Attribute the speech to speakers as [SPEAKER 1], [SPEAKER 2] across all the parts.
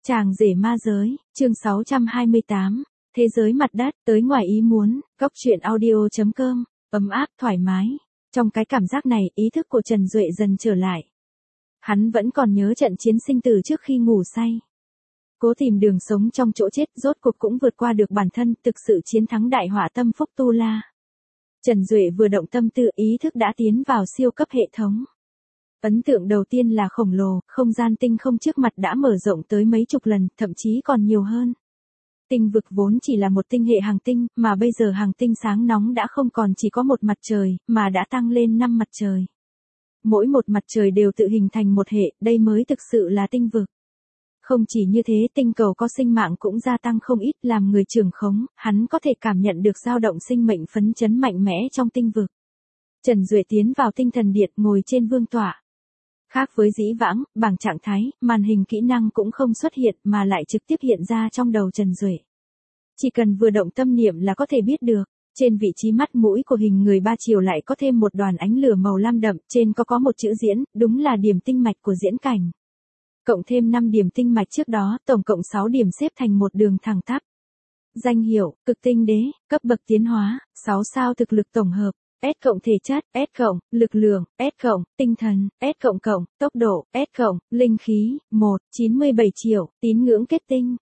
[SPEAKER 1] Chàng rể ma giới, chương 628, thế giới mặt đất, tới ngoài ý muốn, góc truyện audio.com, ấm áp thoải mái. Trong cái cảm giác này, ý thức của Trần Duệ dần trở lại. Hắn vẫn còn nhớ trận chiến sinh tử trước khi ngủ say. Cố tìm đường sống trong chỗ chết, rốt cuộc cũng vượt qua được bản thân, thực sự chiến thắng đại họa tâm phúc tu la. Trần Duệ vừa động tâm tư, ý thức đã tiến vào siêu cấp hệ thống. Ấn tượng đầu tiên là khổng lồ, không gian tinh không trước mặt đã mở rộng tới mấy chục lần, thậm chí còn nhiều hơn. Tinh vực vốn chỉ là một tinh hệ hành tinh, mà bây giờ hành tinh sáng nóng đã không còn chỉ có một mặt trời, mà đã tăng lên 5 mặt trời. Mỗi một mặt trời đều tự hình thành một hệ, đây mới thực sự là tinh vực. Không chỉ như thế, tinh cầu có sinh mạng cũng gia tăng không ít, làm người trưởng khống, hắn có thể cảm nhận được dao động sinh mệnh phấn chấn mạnh mẽ trong tinh vực. Trần Duệ tiến vào tinh thần điện, ngồi trên vương tọa. Khác với dĩ vãng, bảng trạng thái, màn hình kỹ năng cũng không xuất hiện mà lại trực tiếp hiện ra trong đầu Trần Duệ. Chỉ cần vừa động tâm niệm là có thể biết được. Trên vị trí mắt mũi của hình người ba chiều lại có thêm một đoàn ánh lửa màu lam đậm, trên có một chữ diễn, đúng là điểm tinh mạch của diễn cảnh. Cộng thêm 5 điểm tinh mạch trước đó, tổng cộng 6 điểm xếp thành một đường thẳng tắp. Danh hiệu, cực tinh đế, cấp bậc tiến hóa, 6 sao thực lực tổng hợp. S cộng thể chất, S cộng, lực lượng, S cộng, tinh thần, S cộng cộng, tốc độ, S cộng, linh khí, 1, 97 triệu, tín ngưỡng kết tinh,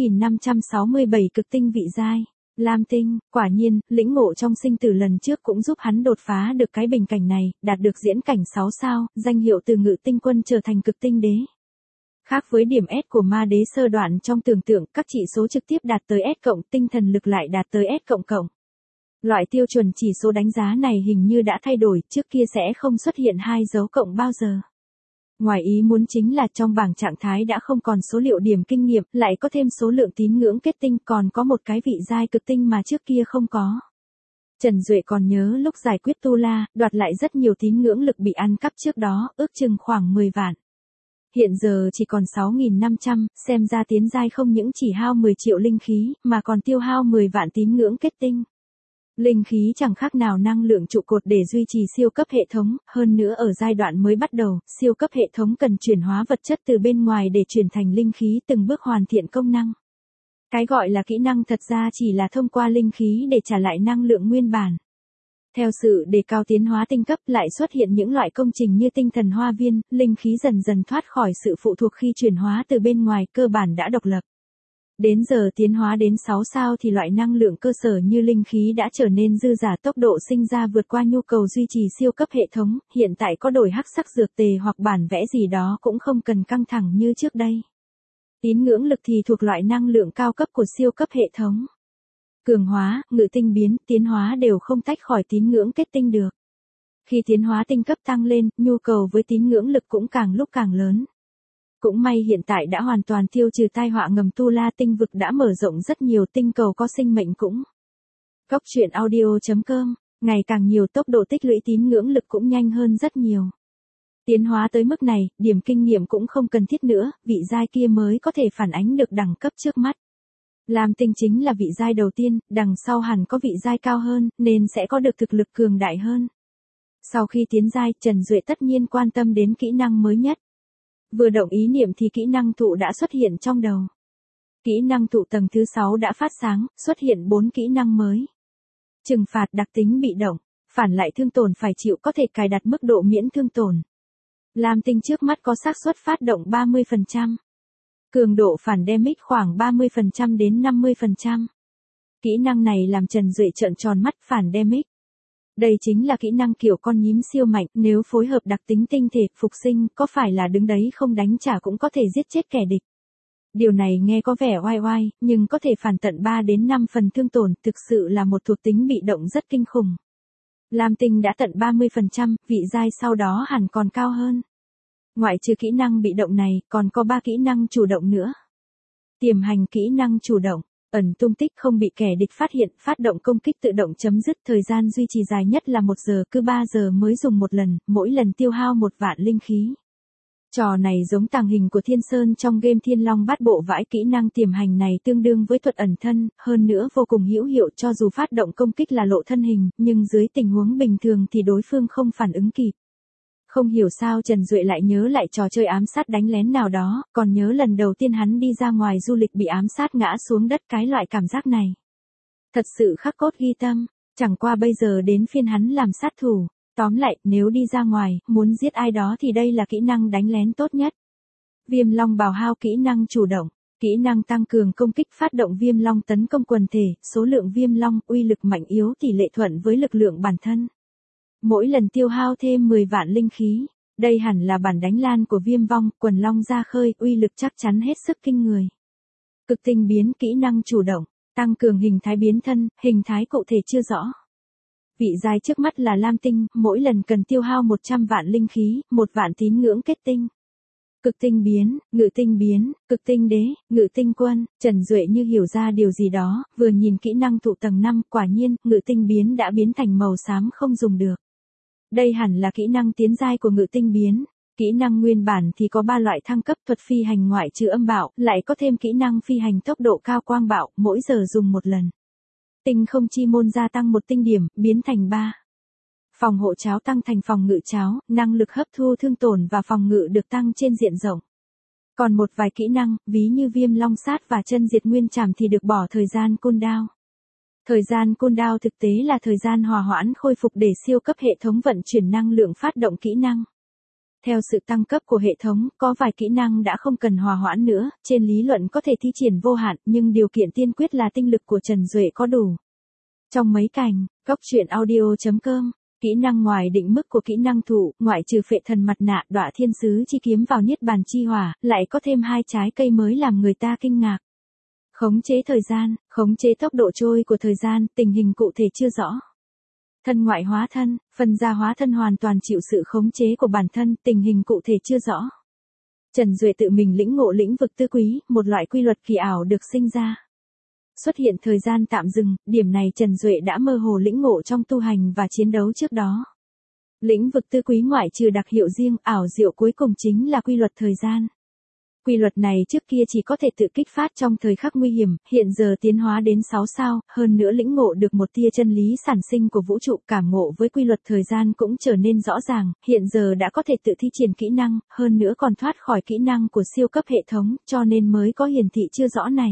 [SPEAKER 1] 6.567 cực tinh vị giai. Lam tinh, quả nhiên, lĩnh ngộ trong sinh tử lần trước cũng giúp hắn đột phá được cái bình cảnh này, đạt được diễn cảnh 6 sao, danh hiệu từ ngự tinh quân trở thành cực tinh đế. Khác với điểm S của ma đế sơ đoạn trong tưởng tượng, các chỉ số trực tiếp đạt tới S cộng, tinh thần lực lại đạt tới S cộng cộng. Loại tiêu chuẩn chỉ số đánh giá này hình như đã thay đổi, trước kia sẽ không xuất hiện 2 dấu cộng bao giờ. Ngoài ý muốn chính là trong bảng trạng thái đã không còn số liệu điểm kinh nghiệm, lại có thêm số lượng tín ngưỡng kết tinh, còn có một cái vị giai cực tinh mà trước kia không có. Trần Duệ còn nhớ lúc giải quyết tu la, đoạt lại rất nhiều tín ngưỡng lực bị ăn cắp trước đó, ước chừng khoảng 10 vạn. Hiện giờ chỉ còn 6.500, xem ra tiến giai không những chỉ hao 10 triệu linh khí, mà còn tiêu hao 10 vạn tín ngưỡng kết tinh. Linh khí chẳng khác nào năng lượng trụ cột để duy trì siêu cấp hệ thống, hơn nữa ở giai đoạn mới bắt đầu, siêu cấp hệ thống cần chuyển hóa vật chất từ bên ngoài để chuyển thành linh khí, từng bước hoàn thiện công năng. Cái gọi là kỹ năng thật ra chỉ là thông qua linh khí để trả lại năng lượng nguyên bản. Theo sự đề cao tiến hóa tinh cấp lại xuất hiện những loại công trình như tinh thần hoa viên, linh khí dần dần thoát khỏi sự phụ thuộc khi chuyển hóa từ bên ngoài, cơ bản đã độc lập. Đến giờ tiến hóa đến 6 sao thì loại năng lượng cơ sở như linh khí đã trở nên dư giả, tốc độ sinh ra vượt qua nhu cầu duy trì siêu cấp hệ thống, hiện tại có đổi hắc sắc dược tề hoặc bản vẽ gì đó cũng không cần căng thẳng như trước đây. Tín ngưỡng lực thì thuộc loại năng lượng cao cấp của siêu cấp hệ thống. Cường hóa, ngự tinh biến, tiến hóa đều không tách khỏi tín ngưỡng kết tinh được. Khi tiến hóa tinh cấp tăng lên, nhu cầu với tín ngưỡng lực cũng càng lúc càng lớn. Cũng may hiện tại đã hoàn toàn tiêu trừ tai họa ngầm tu la, tinh vực đã mở rộng rất nhiều, tinh cầu có sinh mệnh cũng. Góc truyện audio.com, ngày càng nhiều, tốc độ tích lũy tín ngưỡng lực cũng nhanh hơn rất nhiều. Tiến hóa tới mức này, điểm kinh nghiệm cũng không cần thiết nữa, vị giai kia mới có thể phản ánh được đẳng cấp trước mắt. Lam tinh chính là vị giai đầu tiên, đằng sau hẳn có vị giai cao hơn, nên sẽ có được thực lực cường đại hơn. Sau khi tiến giai, Trần Duệ tất nhiên quan tâm đến kỹ năng mới nhất. Vừa động ý niệm thì kỹ năng thụ đã xuất hiện trong đầu. Kỹ năng thụ tầng thứ 6 đã phát sáng, xuất hiện 4 kỹ năng mới. Trừng phạt đặc tính bị động, phản lại thương tổn phải chịu, có thể cài đặt mức độ miễn thương tổn. Lam tinh trước mắt có xác suất phát động 30%. Cường độ phản damage khoảng 30% đến 50%. Kỹ năng này làm Trần Duệ trợn tròn mắt, phản damage. Đây chính là kỹ năng kiểu con nhím siêu mạnh, nếu phối hợp đặc tính tinh thể, phục sinh, có phải là đứng đấy không đánh trả cũng có thể giết chết kẻ địch. Điều này nghe có vẻ oai oai, nhưng có thể phản tận 3 đến 5 phần thương tổn, thực sự là một thuộc tính bị động rất kinh khủng. Lam tinh đã tận 30%, vị giai sau đó hẳn còn cao hơn. Ngoại trừ kỹ năng bị động này, còn có 3 kỹ năng chủ động nữa. Tiềm hành kỹ năng chủ động. Ẩn tung tích không bị kẻ địch phát hiện, phát động công kích tự động chấm dứt, thời gian duy trì dài nhất là 1 giờ, cứ 3 giờ mới dùng một lần, mỗi lần tiêu hao 1 vạn linh khí. Trò này giống tàng hình của Thiên Sơn trong game Thiên Long Bát Bộ vãi, kỹ năng tiềm hành này tương đương với thuật ẩn thân, hơn nữa vô cùng hữu hiệu, cho dù phát động công kích là lộ thân hình, nhưng dưới tình huống bình thường thì đối phương không phản ứng kịp. Không hiểu sao Trần Duệ lại nhớ lại trò chơi ám sát đánh lén nào đó, còn nhớ lần đầu tiên hắn đi ra ngoài du lịch bị ám sát ngã xuống đất, cái loại cảm giác này. Thật sự khắc cốt ghi tâm, chẳng qua bây giờ đến phiên hắn làm sát thủ. Tóm lại, nếu đi ra ngoài, muốn giết ai đó thì đây là kỹ năng đánh lén tốt nhất. Viêm long bào hao kỹ năng chủ động. Kỹ năng tăng cường công kích phát động viêm long tấn công quần thể, số lượng viêm long, uy lực mạnh yếu tỷ lệ thuận với lực lượng bản thân. Mỗi lần tiêu hao thêm 10 vạn linh khí. Đây hẳn là bản đánh lan của viêm vong, quần long ra khơi, uy lực chắc chắn hết sức kinh người. Cực tinh biến kỹ năng chủ động, tăng cường hình thái biến thân, hình thái cụ thể chưa rõ. Vị giai trước mắt là lam tinh, mỗi lần cần tiêu hao 100 vạn linh khí, 1 vạn tín ngưỡng kết tinh. Cực tinh biến, ngự tinh biến, cực tinh đế, ngự tinh quân, Trần Duệ như hiểu ra điều gì đó, vừa nhìn kỹ năng thụ tầng 5, quả nhiên, ngự tinh biến đã biến thành màu xám không dùng được. Đây hẳn là kỹ năng tiến giai của ngự tinh biến. Kỹ năng nguyên bản thì có 3 loại thăng cấp, thuật phi hành ngoại trừ âm bạo, lại có thêm kỹ năng phi hành tốc độ cao quang bạo, mỗi giờ dùng 1 lần. Tinh không chi môn gia tăng 1 tinh điểm, biến thành 3. Phòng hộ cháo tăng thành phòng ngự cháo, năng lực hấp thu thương tổn và phòng ngự được tăng trên diện rộng. Còn một vài kỹ năng, ví như viêm long sát và chân diệt nguyên trảm thì được bỏ thời gian cooldown. Thời gian cooldown thực tế là thời gian hòa hoãn khôi phục để siêu cấp hệ thống vận chuyển năng lượng phát động kỹ năng. Theo sự tăng cấp của hệ thống, có vài kỹ năng đã không cần hòa hoãn nữa, trên lý luận có thể thi triển vô hạn, nhưng điều kiện tiên quyết là tinh lực của Trần Duệ có đủ. Trong mấy cành, góc truyện audio.com, kỹ năng ngoài định mức của kỹ năng thụ, ngoại trừ phệ thần mặt nạ, đọa thiên sứ chi kiếm vào niết bàn chi hỏa, lại có thêm 2 trái cây mới làm người ta kinh ngạc. Khống chế thời gian, khống chế tốc độ trôi của thời gian, tình hình cụ thể chưa rõ. Thân ngoại hóa thân, phần ra hóa thân hoàn toàn chịu sự khống chế của bản thân, tình hình cụ thể chưa rõ. Trần Duệ tự mình lĩnh ngộ lĩnh vực tư quý, một loại quy luật kỳ ảo được sinh ra. Xuất hiện thời gian tạm dừng, điểm này Trần Duệ đã mơ hồ lĩnh ngộ trong tu hành và chiến đấu trước đó. Lĩnh vực tư quý ngoại trừ đặc hiệu riêng, ảo diệu cuối cùng chính là quy luật thời gian. Quy luật này trước kia chỉ có thể tự kích phát trong thời khắc nguy hiểm, hiện giờ tiến hóa đến 6 sao, hơn nữa lĩnh ngộ được một tia chân lý sản sinh của vũ trụ, cảm ngộ với quy luật thời gian cũng trở nên rõ ràng, hiện giờ đã có thể tự thi triển kỹ năng, hơn nữa còn thoát khỏi kỹ năng của siêu cấp hệ thống, cho nên mới có hiển thị chưa rõ này.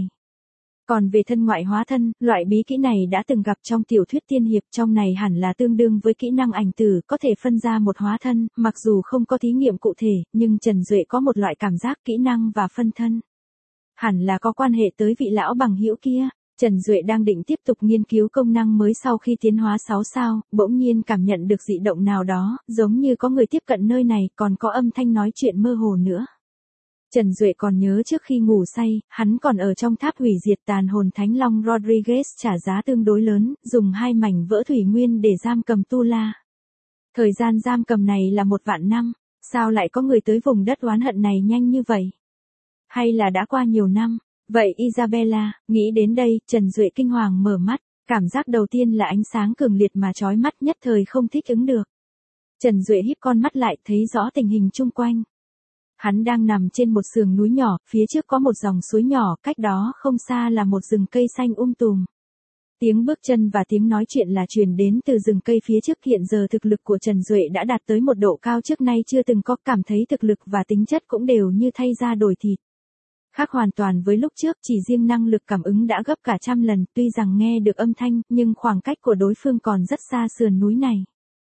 [SPEAKER 1] Còn về thân ngoại hóa thân, loại bí kỹ này đã từng gặp trong tiểu thuyết tiên hiệp, trong này hẳn là tương đương với kỹ năng ảnh tử, có thể phân ra một hóa thân, mặc dù không có thí nghiệm cụ thể, nhưng Trần Duệ có một loại cảm giác kỹ năng và phân thân. Hẳn là có quan hệ tới vị lão bằng hữu kia. Trần Duệ đang định tiếp tục nghiên cứu công năng mới sau khi tiến hóa 6 sao, bỗng nhiên cảm nhận được dị động nào đó, giống như có người tiếp cận nơi này, còn có âm thanh nói chuyện mơ hồ nữa. Trần Duệ còn nhớ trước khi ngủ say, hắn còn ở trong tháp hủy diệt tàn hồn Thánh Long Rodriguez trả giá tương đối lớn, dùng 2 mảnh vỡ thủy nguyên để giam cầm Tu La. Thời gian giam cầm này là 1 vạn năm, sao lại có người tới vùng đất oán hận này nhanh như vậy? Hay là đã qua nhiều năm? Vậy Isabella, nghĩ đến đây, Trần Duệ kinh hoàng mở mắt, cảm giác đầu tiên là ánh sáng cường liệt mà chói mắt, nhất thời không thích ứng được. Trần Duệ híp con mắt lại, thấy rõ tình hình chung quanh. Hắn đang nằm trên một sườn núi nhỏ, phía trước có một dòng suối nhỏ, cách đó không xa là một rừng cây xanh tùm. Tiếng bước chân và tiếng nói chuyện là truyền đến từ rừng cây phía trước. Hiện giờ thực lực của Trần Duệ đã đạt tới một độ cao trước nay chưa từng có, cảm thấy thực lực và tính chất cũng đều như thay da đổi thịt. Khác hoàn toàn với lúc trước, chỉ riêng năng lực cảm ứng đã gấp cả 100 lần, tuy rằng nghe được âm thanh, nhưng khoảng cách của đối phương còn rất xa sườn núi này.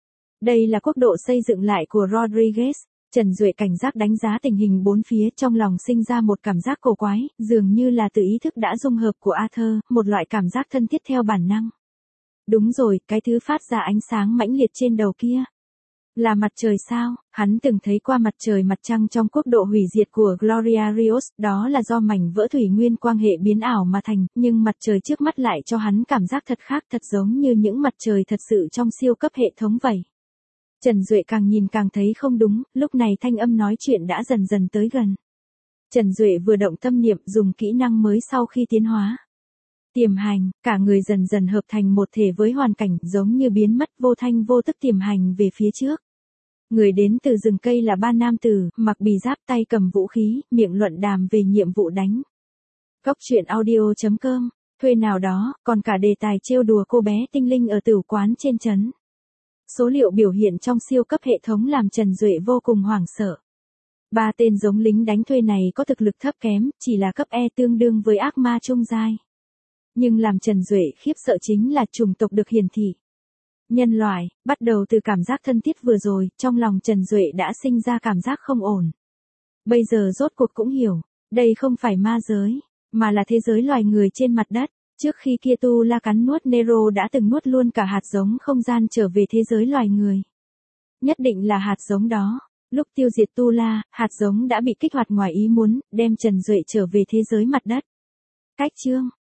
[SPEAKER 1] Đây là quốc độ xây dựng lại của Rodriguez. Trần Duệ cảnh giác đánh giá tình hình bốn phía, trong lòng sinh ra một cảm giác cổ quái, dường như là tự ý thức đã dung hợp của Arthur, một loại cảm giác thân thiết theo bản năng. Đúng rồi, cái thứ phát ra ánh sáng mãnh liệt trên đầu kia. Là mặt trời sao? Hắn từng thấy qua mặt trời mặt trăng trong quốc độ hủy diệt của Gloria Rios, đó là do mảnh vỡ thủy nguyên quang hệ biến ảo mà thành, nhưng mặt trời trước mắt lại cho hắn cảm giác thật khác, thật giống như những mặt trời thật sự trong siêu cấp hệ thống vậy. Trần Duệ càng nhìn càng thấy không đúng, lúc này thanh âm nói chuyện đã dần dần tới gần. Trần Duệ vừa động tâm niệm, dùng kỹ năng mới sau khi tiến hóa. Tiềm hành, cả người dần dần hợp thành một thể với hoàn cảnh, giống như biến mất vô thanh vô tức tiềm hành về phía trước. Người đến từ rừng cây là 3 nam tử, mặc bì giáp, tay cầm vũ khí, miệng luận đàm về nhiệm vụ đánh. Góc truyện audio.com, thuê nào đó, còn cả đề tài trêu đùa cô bé tinh linh ở tửu quán trên trấn. Số liệu biểu hiện trong siêu cấp hệ thống làm Trần Duệ vô cùng hoảng sợ. Ba tên giống lính đánh thuê này có thực lực thấp kém, chỉ là cấp E tương đương với ác ma trung giai. Nhưng làm Trần Duệ khiếp sợ chính là chủng tộc được hiển thị. Nhân loại, bắt đầu từ cảm giác thân thiết vừa rồi, trong lòng Trần Duệ đã sinh ra cảm giác không ổn. Bây giờ rốt cuộc cũng hiểu, đây không phải ma giới, mà là thế giới loài người trên mặt đất. Trước khi kia Tu La cắn nuốt Nero đã từng nuốt luôn cả hạt giống không gian trở về thế giới loài người. Nhất định là hạt giống đó. Lúc tiêu diệt Tu La, hạt giống đã bị kích hoạt ngoài ý muốn, đem Trần Duệ trở về thế giới mặt đất. Cách chương